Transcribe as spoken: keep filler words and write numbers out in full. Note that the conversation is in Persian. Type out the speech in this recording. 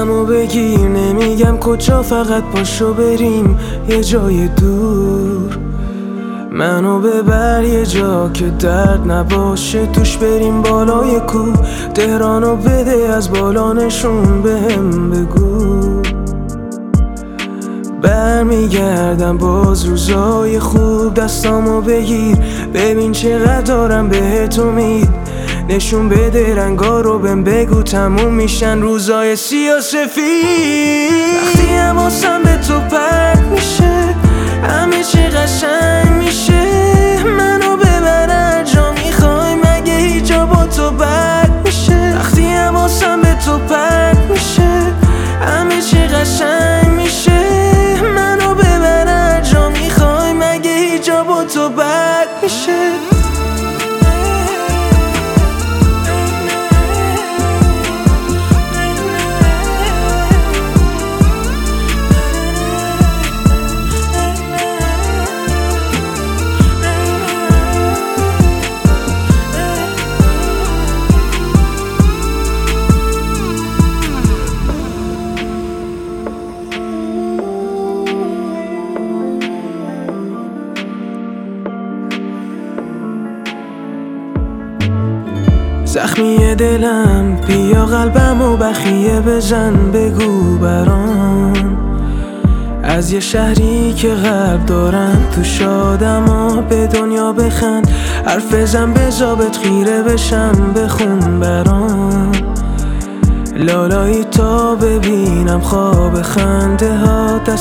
دستامو بگیر، نمیگم کجا، فقط پاشو بریم یه جای دور. منو ببر یه جا که درد نباشه توش، بریم بالای کوه. تهرانو بده از بالا نشون بهم بگو. برمیگردم باز روزای خوب، دستامو بگیر ببین چقدر دارم بهت امید. نشون بده رنگا رو بهم بگو، تموم میشن روزای سیاه سفید. وقتی حواسم به تو پرت میشه همه چی قشنگ میشه. منو ببر هر جا میخوای، مگه هیچ جا با تو بد میشه؟ وقتی حواسم به تو پرت میشه همه چی قشنگ میشه. منو ببر هر جا میخوای، مگه هیچ جا با تو بد میشه؟ زخمی دلم بیا قلبم و بخیه بزن، بگو برام از یه شهری که قلب دارم تو شادم و به دنیا بخند. حرف بزن به ضابط خیره بشم، بخون برام لالایی تا ببینم خواب خنده ها.